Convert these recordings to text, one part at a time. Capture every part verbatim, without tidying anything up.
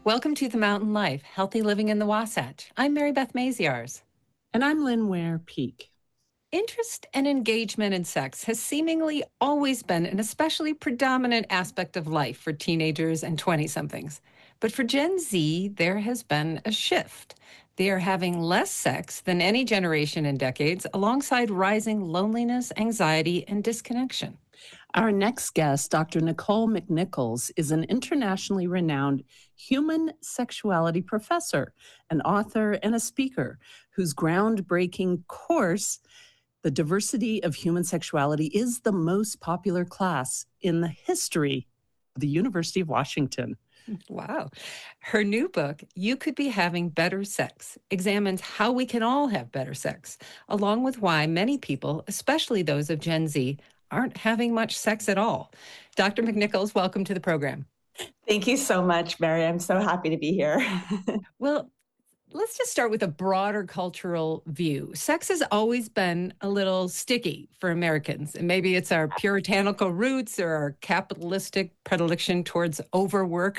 Welcome to The Mountain Life, Healthy Living in the Wasatch. I'm Mary Beth Maziarz. And I'm Lynn Ware Peak. Interest and engagement in sex has seemingly always been an especially predominant aspect of life for teenagers and twenty-somethings. But for Gen Z, there has been a shift. They are having less sex than any generation in decades, alongside rising loneliness, anxiety, and disconnection. Our next guest, Doctor Nicole McNichols, is an internationally renowned human sexuality professor, an author, and a speaker whose groundbreaking course, The Diversity of Human Sexuality, is the most popular class in the history of the University of Washington. Wow. Her new book, You Could Be Having Better Sex, examines how we can all have better sex, along with why many people, especially those of Gen Z, aren't having much sex at all. Doctor McNichols, welcome to the program. Thank you so much, Mary. I'm so happy to be here. Well, let's just start with a broader cultural view. Sex has always been a little sticky for Americans, and maybe it's our puritanical roots or our capitalistic predilection towards overwork.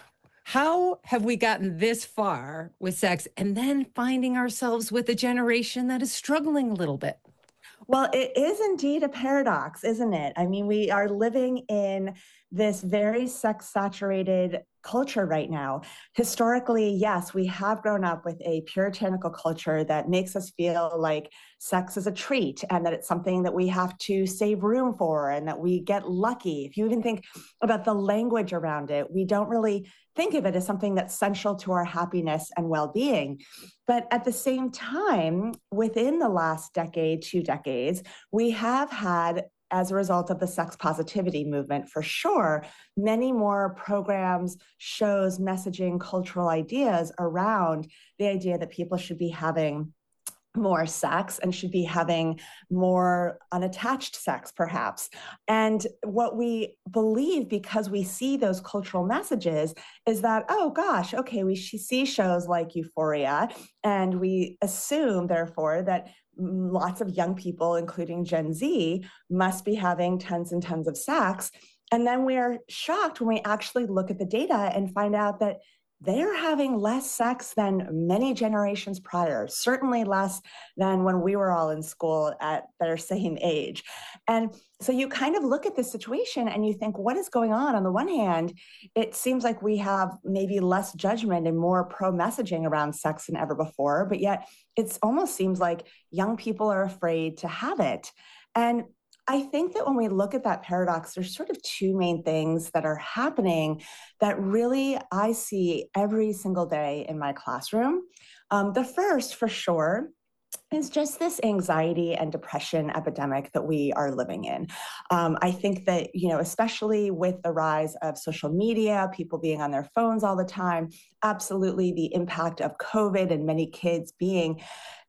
How have we gotten this far with sex and then finding ourselves with a generation that is struggling a little bit? Well, it is indeed a paradox, isn't it? I mean, we are living in this very sex-saturated culture right now. Historically, yes, we have grown up with a puritanical culture that makes us feel like sex is a treat and that it's something that we have to save room for and that we get lucky. If you even think about the language around it, we don't really think of it as something that's central to our happiness and well-being. But at the same time, within the last decade, two decades, we have had, as a result of the sex positivity movement, for sure, many more programs, shows, messaging, cultural ideas around the idea that people should be having more sex and should be having more unattached sex, perhaps. And what we believe, because we see those cultural messages, is that, oh gosh, okay, we see shows like Euphoria, and we assume, therefore, that lots of young people, including Gen Z, must be having tons and tons of sex. And then we're shocked when we actually look at the data and find out that they're having less sex than many generations prior, certainly less than when we were all in school at their same age. And so you kind of look at this situation and you think, what is going on? On the one hand, it seems like we have maybe less judgment and more pro-messaging around sex than ever before, but yet it almost seems like young people are afraid to have it. And I think that when we look at that paradox, there's sort of two main things that are happening that really I see every single day in my classroom. Um, the first, for sure, is just this anxiety and depression epidemic that we are living in. Um, I think that, you know, especially with the rise of social media, people being on their phones all the time, absolutely the impact of COVID and many kids being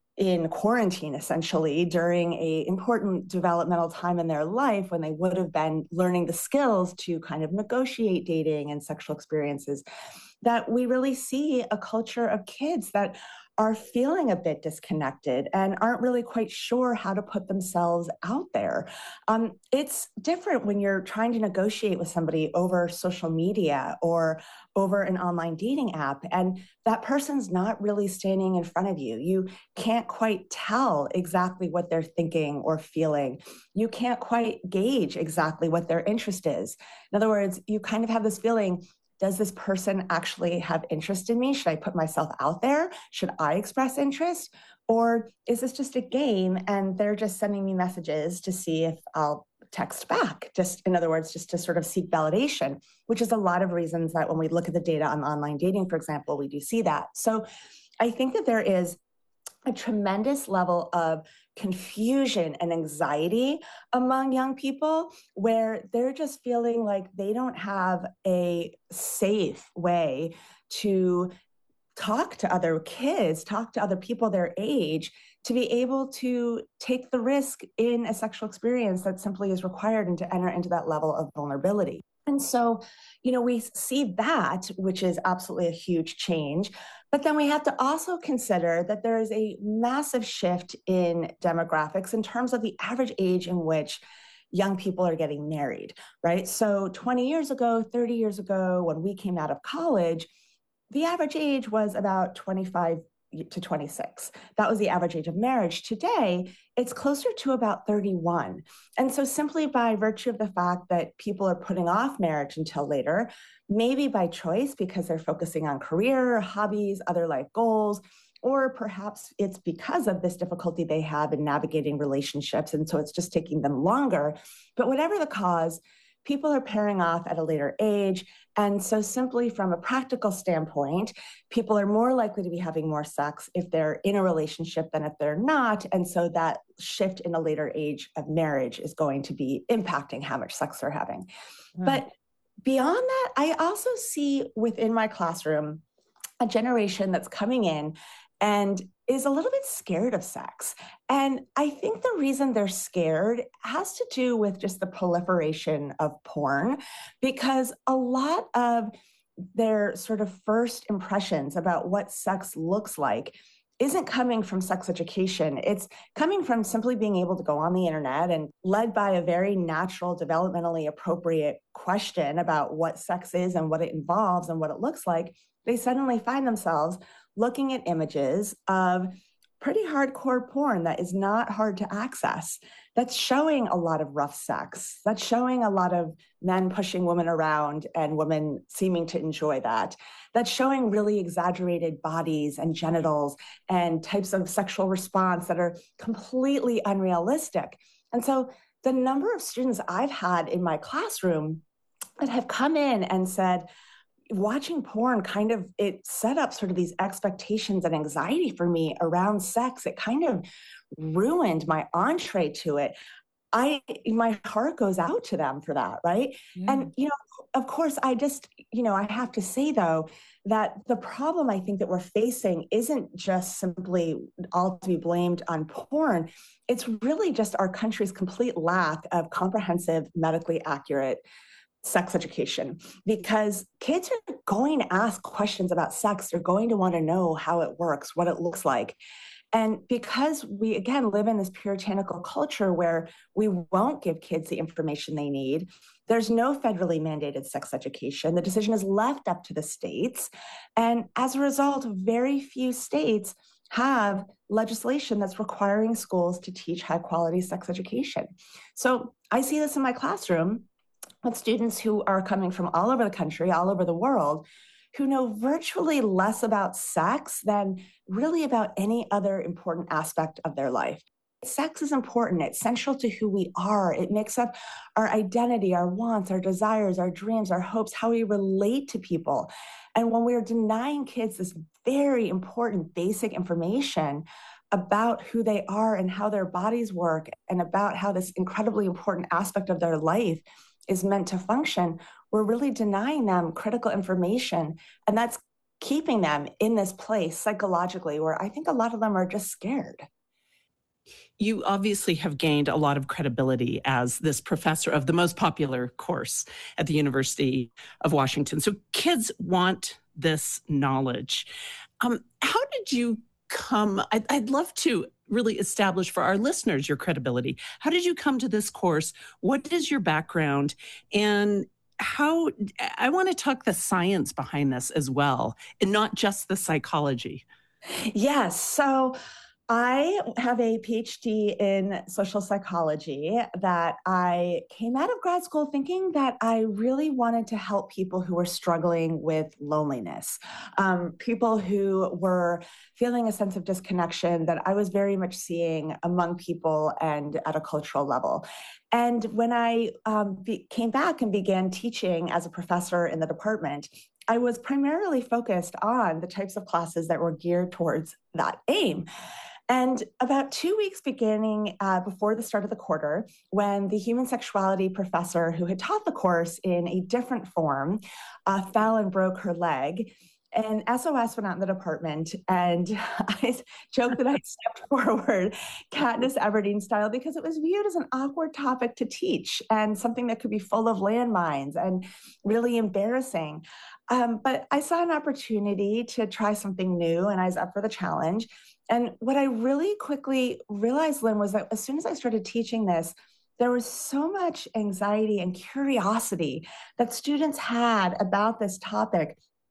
in quarantine, essentially, during a important developmental time in their life when they would have been learning the skills to kind of negotiate dating and sexual experiences, that we really see a culture of kids that are feeling a bit disconnected and aren't really quite sure how to put themselves out there. Um, it's different when you're trying to negotiate with somebody over social media or over an online dating app, and that person's not really standing in front of you. You can't quite tell exactly what they're thinking or feeling. You can't quite gauge exactly what their interest is. In other words, you kind of have this feeling, does this person actually have interest in me? Should I put myself out there? Should I express interest? Or is this just a game and they're just sending me messages to see if I'll text back? Just, in other words, just to sort of seek validation, which is a lot of reasons that when we look at the data on online dating, for example, we do see that. So I think that there is a tremendous level of confusion and anxiety among young people where they're just feeling like they don't have a safe way to talk to other kids, talk to other people their age, to be able to take the risk in a sexual experience that simply is required and to enter into that level of vulnerability. And so, you know, we see that, which is absolutely a huge change. But then we have to also consider that there is a massive shift in demographics in terms of the average age in which young people are getting married, right? So twenty years ago, thirty years ago, when we came out of college, the average age was about twenty-five to twenty-six. That was the average age of marriage. Today, it's closer to about thirty-one. And so, simply by virtue of the fact that people are putting off marriage until later, maybe by choice because they're focusing on career, hobbies, other life goals, or perhaps it's because of this difficulty they have in navigating relationships. And so, it's just taking them longer. But whatever the cause, people are pairing off at a later age. And so, simply from a practical standpoint, people are more likely to be having more sex if they're in a relationship than if they're not. And so, that shift in a later age of marriage is going to be impacting how much sex they're having. Right. But beyond that, I also see within my classroom a generation that's coming in and is a little bit scared of sex. And I think the reason they're scared has to do with just the proliferation of porn, because a lot of their sort of first impressions about what sex looks like isn't coming from sex education. It's coming from simply being able to go on the internet and, led by a very natural, developmentally appropriate question about what sex is and what it involves and what it looks like, they suddenly find themselves looking at images of pretty hardcore porn that is not hard to access, that's showing a lot of rough sex, that's showing a lot of men pushing women around and women seeming to enjoy that, that's showing really exaggerated bodies and genitals and types of sexual response that are completely unrealistic. And so the number of students I've had in my classroom that have come in and said, watching porn kind of, it set up sort of these expectations and anxiety for me around sex. It kind of ruined my entree to it. I, my heart goes out to them for that, right? Yeah. And, you know, of course, I just, you know, I have to say, though, that the problem I think that we're facing isn't just simply all to be blamed on porn. It's really just our country's complete lack of comprehensive, medically accurate sex education, because kids are going to ask questions about sex. They're going to want to know how it works, what it looks like. And because we, again, live in this puritanical culture where we won't give kids the information they need, there's no federally mandated sex education. The decision is left up to the states. And as a result, very few states have legislation that's requiring schools to teach high quality sex education. So I see this in my classroom with students who are coming from all over the country, all over the world, who know virtually less about sex than really about any other important aspect of their life. Sex is important. It's central to who we are. It makes up our identity, our wants, our desires, our dreams, our hopes, how we relate to people. And when we're denying kids this very important basic information about who they are and how their bodies work and about how this incredibly important aspect of their life is meant to function, we're really denying them critical information. And that's keeping them in this place psychologically where I think a lot of them are just scared. You obviously have gained a lot of credibility as this professor of the most popular course at the University of Washington. So kids want this knowledge. Um, how did you come? I'd, I'd love to really establish for our listeners your credibility. How did you come to this course? What is your background? And how, I want to talk the science behind this as well, and not just the psychology. Yes. So I have a PhD in social psychology that I came out of grad school thinking that I really wanted to help people who were struggling with loneliness, um, people who were feeling a sense of disconnection that I was very much seeing among people and at a cultural level. And when I um, be, came back and began teaching as a professor in the department, I was primarily focused on the types of classes that were geared towards that aim. And about two weeks beginning uh, before the start of the quarter, when the human sexuality professor who had taught the course in a different form uh, fell and broke her leg, and S O S went out in the department, and I joked that I stepped forward Katniss Everdeen style because it was viewed as an awkward topic to teach and something that could be full of landmines and really embarrassing. Um, but I saw an opportunity to try something new, and I was up for the challenge. And what I really quickly realized, Lynn, was that as soon as I started teaching this, there was so much anxiety and curiosity that students had about this topic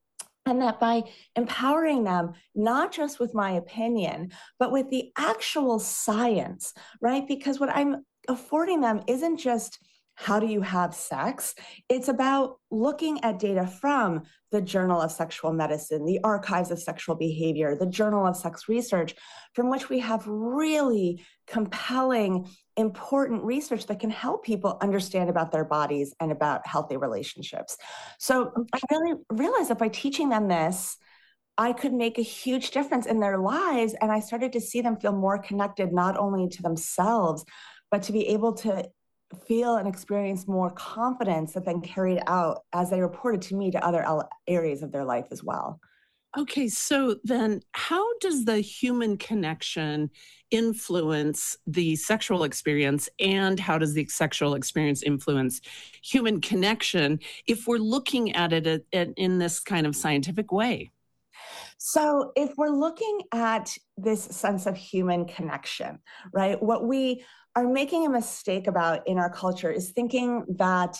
And that by empowering them, not just with my opinion, but with the actual science, right? Because what I'm affording them isn't just how do you have sex? It's about looking at data from the Journal of Sexual Medicine, the Archives of Sexual Behavior, the Journal of Sex Research, from which we have really compelling, important research that can help people understand about their bodies and about healthy relationships. So I really realized that by teaching them this, I could make a huge difference in their lives. And I started to see them feel more connected, not only to themselves, but to be able to feel and experience more confidence that then carried out as they reported to me to other el- areas of their life as well. Okay, so then how does the human connection influence the sexual experience, and how does the sexual experience influence human connection if we're looking at it at- at- in this kind of scientific way? So, if we're looking at this sense of human connection, right, what we are making a mistake about in our culture is thinking that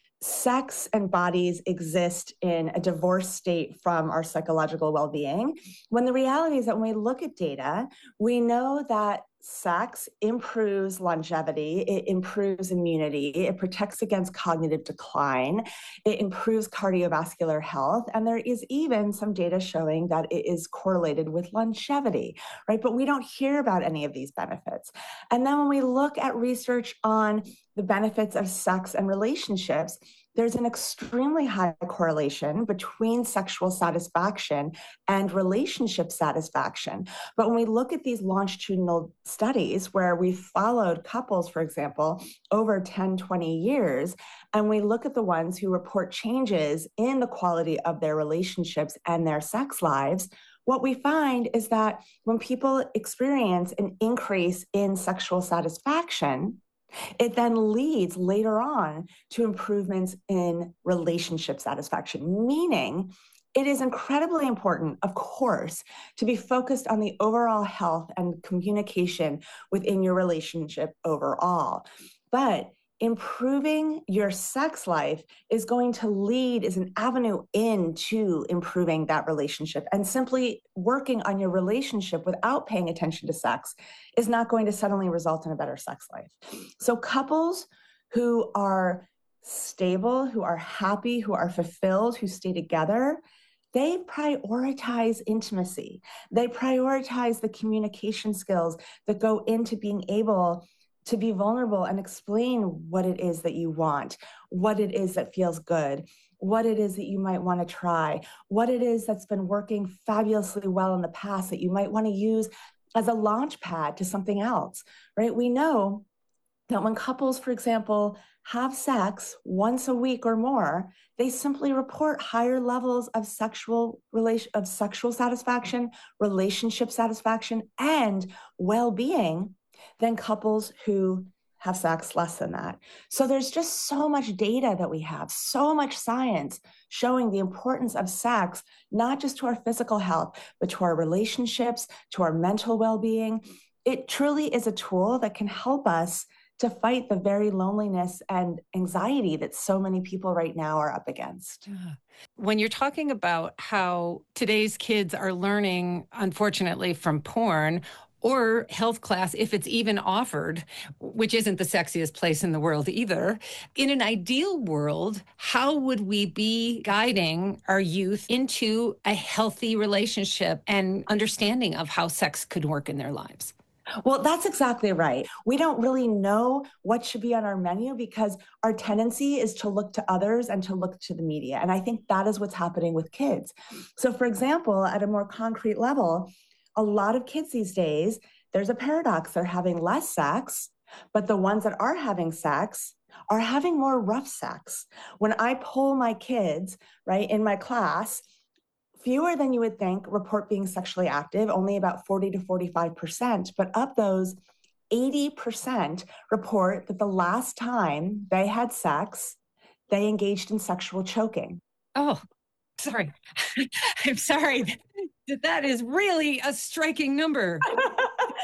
sex and bodies exist in a divorced state from our psychological well being. When the reality is that when we look at data, we know that sex improves longevity, it improves immunity, it protects against cognitive decline, it improves cardiovascular health, and there is even some data showing that it is correlated with longevity, right? But we don't hear about any of these benefits. And then when we look at research on the benefits of sex and relationships, there's an extremely high correlation between sexual satisfaction and relationship satisfaction. But when we look at these longitudinal studies where we followed couples, for example, over ten, twenty years, and we look at the ones who report changes in the quality of their relationships and their sex lives, what we find is that when people experience an increase in sexual satisfaction, it then leads later on to improvements in relationship satisfaction, meaning it is incredibly important, of course, to be focused on the overall health and communication within your relationship overall. But improving your sex life is going to lead as an avenue into improving that relationship. And simply working on your relationship without paying attention to sex is not going to suddenly result in a better sex life. So couples who are stable, who are happy, who are fulfilled, who stay together, they prioritize intimacy. They prioritize the communication skills that go into being able to be vulnerable and explain what it is that you want, what it is that feels good, what it is that you might want to try, what it is that's been working fabulously well in the past that you might want to use as a launch pad to something else, right? We know that when couples, for example, have sex once a week or more, they simply report higher levels of sexual relation of sexual satisfaction, relationship satisfaction, and well-being than couples who have sex less than that. So there's just so much data that we have, so much science showing the importance of sex, not just to our physical health, but to our relationships, to our mental well-being. It truly is a tool that can help us to fight the very loneliness and anxiety that so many people right now are up against. Yeah. When you're talking about how today's kids are learning, unfortunately, from porn or health class, if it's even offered, which isn't the sexiest place in the world either, in an ideal world, how would we be guiding our youth into a healthy relationship and understanding of how sex could work in their lives? Well, that's exactly right. We don't really know what should be on our menu because our tendency is to look to others and to look to the media. And I think that is what's happening with kids. So, for example, at a more concrete level, a lot of kids these days, there's a paradox. They're having less sex, but the ones that are having sex are having more rough sex. When I poll my kids, right, in my class, fewer than you would think report being sexually active, only about forty to forty-five percent. But of those, eighty percent report that the last time they had sex, they engaged in sexual choking. Oh, sorry. I'm sorry. That that is really a striking number.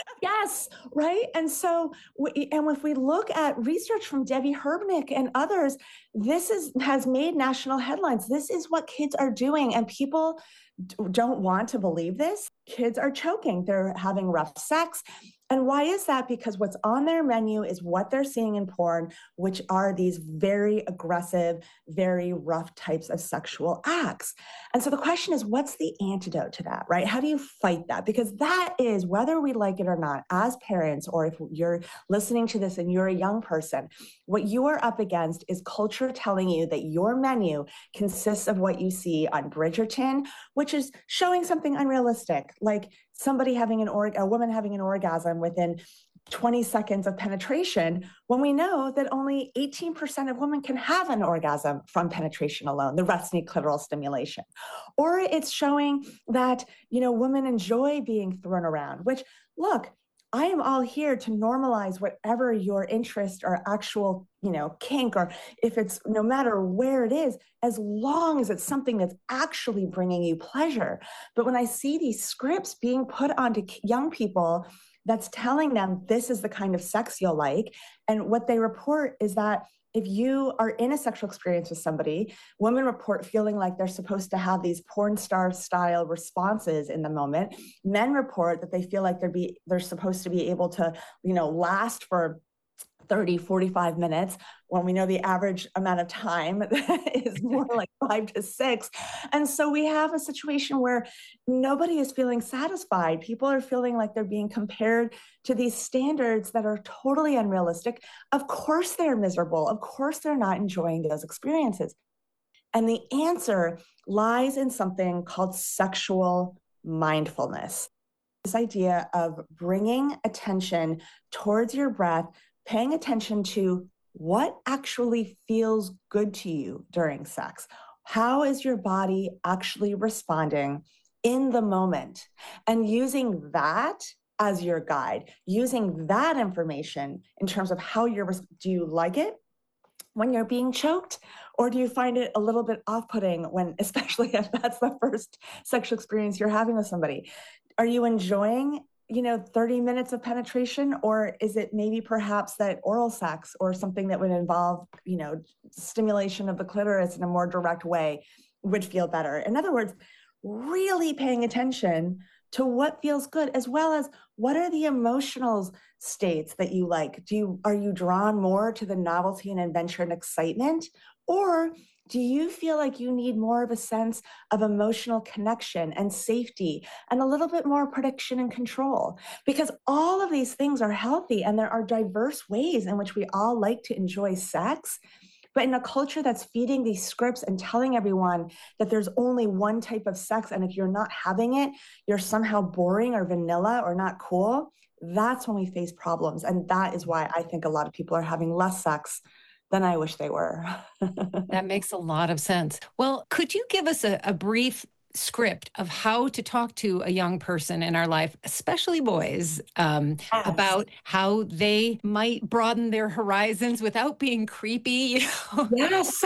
Yes, right. And so, we, and if we look at research from Debbie Herbnick and others, this is has made national headlines. This is what kids are doing, and people d- don't want to believe this. Kids are choking. They're having rough sex. And why is that? Because what's on their menu is what they're seeing in porn, which are these very aggressive, very rough types of sexual acts. And so the question is, what's the antidote to that, right? How do you fight that? Because that is, whether we like it or not, as parents, or if you're listening to this and you're a young person, what you are up against is culture telling you that your menu consists of what you see on Bridgerton, which is showing something unrealistic, like somebody having an org, a woman having an orgasm within twenty seconds of penetration, when we know that only eighteen percent of women can have an orgasm from penetration alone. The rest need clitoral stimulation. Or it's showing that, you know, women enjoy being thrown around, which, look, I am all here to normalize whatever your interest or actual, you know, kink, or if it's no matter where it is, as long as it's something that's actually bringing you pleasure. But when I see these scripts being put onto young people that's telling them this is the kind of sex you'll like, and what they report is that if you are in a sexual experience with somebody, women report feeling like they're supposed to have these porn star style responses in the moment. Men report that they feel like they're be they're supposed to be able to, you know, last for thirty, forty-five minutes, when we know the average amount of time is more like five to six. And so we have a situation where nobody is feeling satisfied. People are feeling like they're being compared to these standards that are totally unrealistic. Of course they're miserable. Of course they're not enjoying those experiences. And the answer lies in something called sexual mindfulness. This idea of bringing attention towards your breath, paying attention to what actually feels good to you during sex. How is your body actually responding in the moment? And using that as your guide, using that information in terms of how you're, do you like it when you're being choked? Or do you find it a little bit off-putting when, especially if that's the first sexual experience you're having with somebody? Are you enjoying, you know, thirty minutes of penetration, or is it maybe perhaps that oral sex or something that would involve, you know, stimulation of the clitoris in a more direct way would feel better? In other words, really paying attention to what feels good, as well as what are the emotional states that you like? Do you, are you drawn more to the novelty and adventure and excitement? Or do you feel like you need more of a sense of emotional connection and safety and a little bit more prediction and control? Because all of these things are healthy, and there are diverse ways in which we all like to enjoy sex. But in a culture that's feeding these scripts and telling everyone that there's only one type of sex, and if you're not having it, you're somehow boring or vanilla or not cool, that's when we face problems. And that is why I think a lot of people are having less sex than I wish they were. That makes a lot of sense. Well, could you give us a, a brief script of how to talk to a young person in our life, especially boys, um, Yes. about how they might broaden their horizons without being creepy? You know? Yes.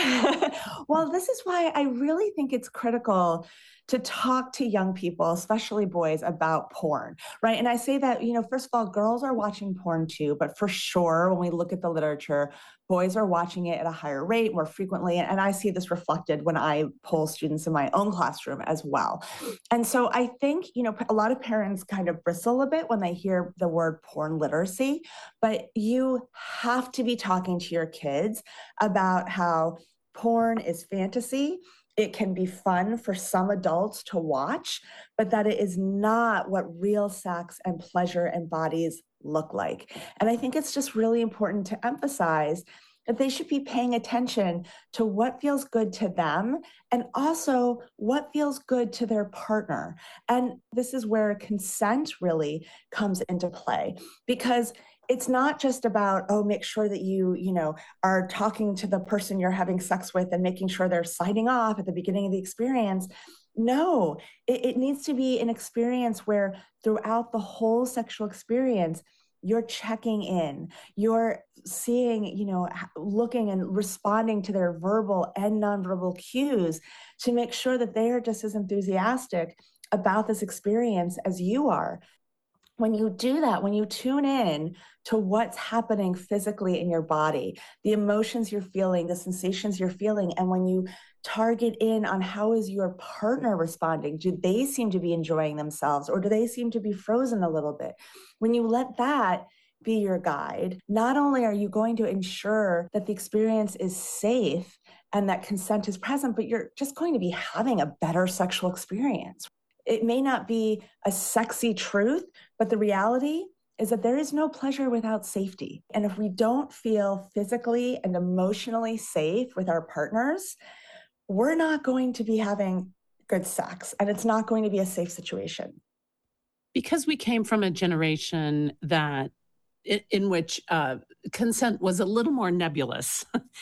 Well, this is why I really think it's critical to talk to young people, especially boys, about porn, right? And I say that, you know, first of all, girls are watching porn too, but for sure, when we look at the literature, boys are watching it at a higher rate, more frequently. And I see this reflected when I poll students in my own classroom as well. And so I think, you know, a lot of parents kind of bristle a bit when they hear the word porn literacy, but you have to be talking to your kids about how porn is fantasy. It can be fun for some adults to watch, but that it is not what real sex and pleasure and bodies look like. And I think it's just really important to emphasize that they should be paying attention to what feels good to them and also what feels good to their partner. And this is where consent really comes into play, because it's not just about, oh, make sure that you, you know, are talking to the person you're having sex with and making sure they're signing off at the beginning of the experience. No, it, it needs to be an experience where throughout the whole sexual experience, you're checking in, you're seeing, you know, looking and responding to their verbal and nonverbal cues to make sure that they are just as enthusiastic about this experience as you are. When you do that, when you tune in to what's happening physically in your body, the emotions you're feeling, the sensations you're feeling, and when you target in on how is your partner responding, do they seem to be enjoying themselves or do they seem to be frozen a little bit? When you let that be your guide, not only are you going to ensure that the experience is safe and that consent is present, but you're just going to be having a better sexual experience. It may not be a sexy truth, but the reality is that there is no pleasure without safety. And if we don't feel physically and emotionally safe with our partners, we're not going to be having good sex, and it's not going to be a safe situation. Because we came from a generation that in, in which uh, consent was a little more nebulous,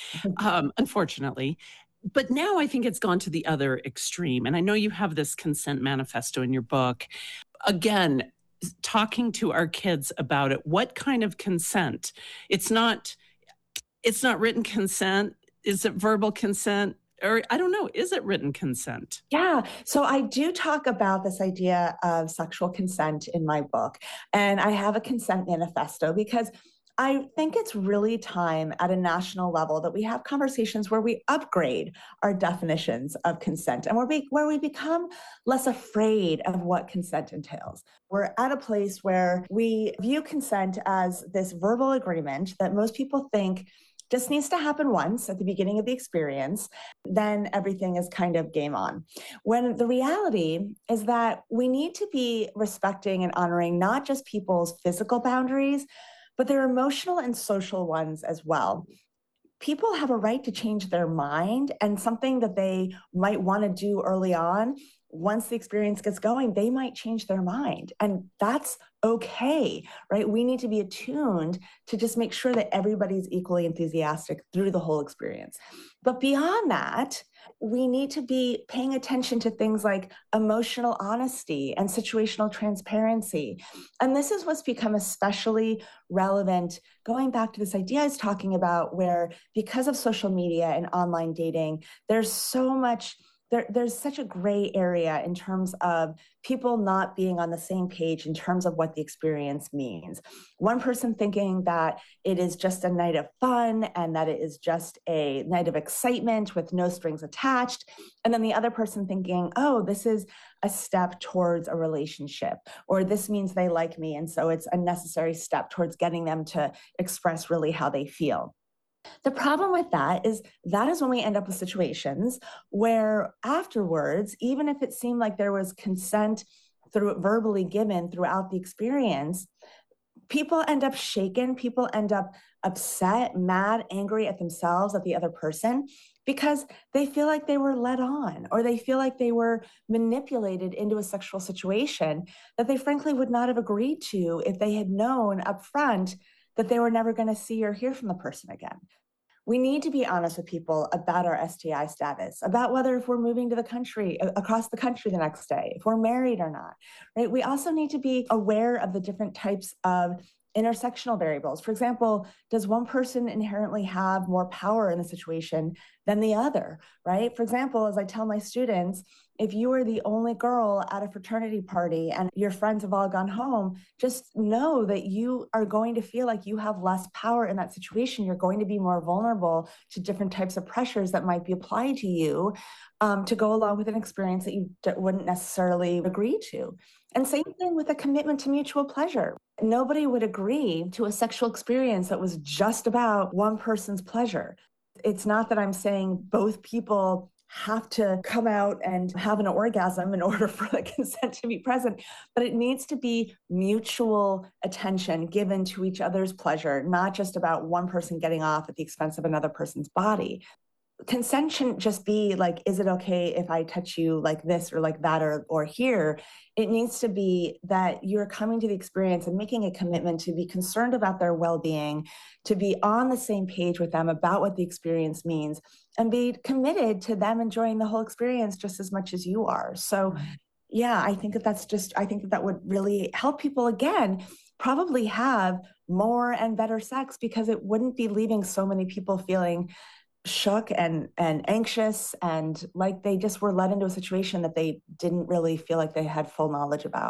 um, unfortunately. But now I think it's gone to the other extreme. And I know you have this consent manifesto in your book. Again, talking to our kids about it. What kind of consent? It's not, it's not written consent. Is it verbal consent? Or I don't know, is it written consent? Yeah. So I do talk about this idea of sexual consent in my book. And I have a consent manifesto because I think it's really time at a national level that we have conversations where we upgrade our definitions of consent and where we, where we become less afraid of what consent entails. We're at a place where we view consent as this verbal agreement that most people think just needs to happen once at the beginning of the experience, then everything is kind of game on. When the reality is that we need to be respecting and honoring not just people's physical boundaries, but their emotional and social ones as well. People have a right to change their mind, and something that they might want to do early on, once the experience gets going, they might change their mind. And that's okay, right? We need to be attuned to just make sure that everybody's equally enthusiastic through the whole experience. But beyond that, we need to be paying attention to things like emotional honesty and situational transparency. And this is what's become especially relevant, going back to this idea I was talking about, where because of social media and online dating, there's so much There, there's such a gray area in terms of people not being on the same page in terms of what the experience means. One person thinking that it is just a night of fun and that it is just a night of excitement with no strings attached. And then the other person thinking, oh, this is a step towards a relationship, or this means they like me. And so it's a necessary step towards getting them to express really how they feel. The problem with that is that is when we end up with situations where afterwards, even if it seemed like there was consent through verbally given throughout the experience, people end up shaken, people end up upset, mad, angry at themselves, at the other person, because they feel like they were led on, or they feel like they were manipulated into a sexual situation that they frankly would not have agreed to if they had known up front that they were never going to see or hear from the person again. We need to be honest with people about our S T I status, about whether if we're moving to the country, across the country the next day, if we're married or not, right? We also need to be aware of the different types of intersectional variables. For example, does one person inherently have more power in the situation than the other, right? For example, as I tell my students, if you are the only girl at a fraternity party and your friends have all gone home, just know that you are going to feel like you have less power in that situation. You're going to be more vulnerable to different types of pressures that might be applied to you um, to go along with an experience that you d- wouldn't necessarily agree to. And same thing with a commitment to mutual pleasure. Nobody would agree to a sexual experience that was just about one person's pleasure. It's not that I'm saying both people have to come out and have an orgasm in order for the consent to be present, but it needs to be mutual attention given to each other's pleasure, not just about one person getting off at the expense of another person's body. Consent shouldn't just be like, is it okay if I touch you like this or like that or or here? It needs to be that you're coming to the experience and making a commitment to be concerned about their well-being, to be on the same page with them about what the experience means, and be committed to them enjoying the whole experience just as much as you are. So yeah, I think that that's just, I think that that would really help people, again, probably have more and better sex, because it wouldn't be leaving so many people feeling shook and and anxious and like they just were led into a situation that they didn't really feel like they had full knowledge about.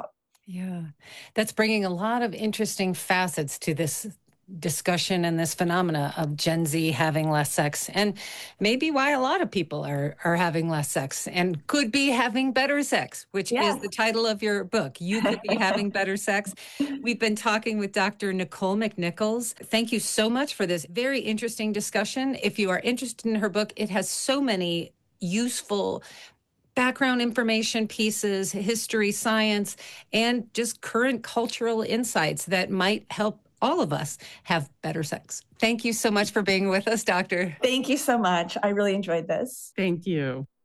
Yeah, that's bringing a lot of interesting facets to this discussion and this phenomena of Gen Z having less sex, and maybe why a lot of people are are having less sex and could be having better sex, which is Yes. the title of your book. You could be having better sex. We've been talking with Doctor Nicole McNichols. Thank you so much for this very interesting discussion. If you are interested in her book, it has so many useful background information pieces, history, science, and just current cultural insights that might help all of us have better sex. Thank you so much for being with us, Doctor. Thank you so much. I really enjoyed this. Thank you.